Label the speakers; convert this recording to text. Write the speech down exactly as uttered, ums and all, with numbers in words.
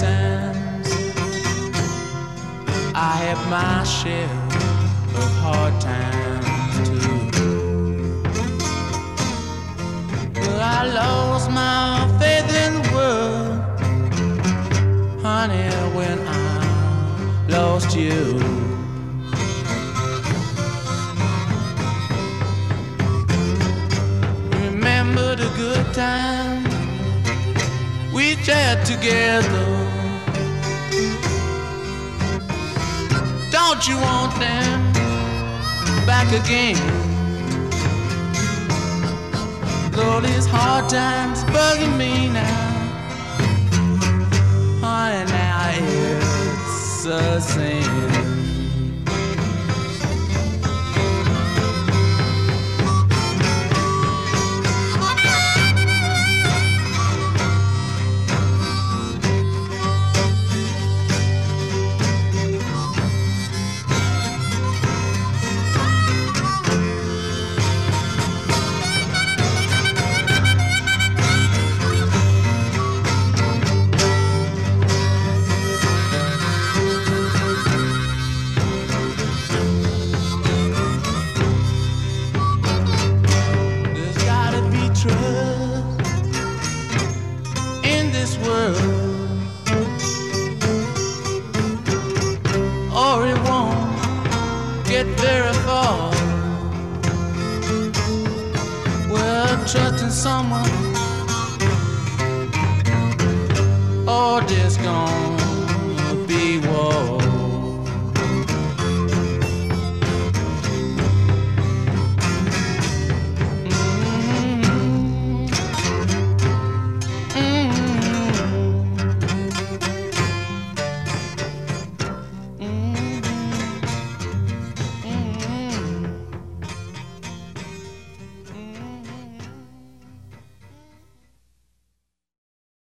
Speaker 1: times. I have my share of hard times too. But I lost my faith in the world, honey, when I lost you. Remember the good times we shared together. Don't you want them back again? Though these hard times bugging me now, honey, now it's a sin. In this world, or it won't get very far. Well, trusting someone, or just gone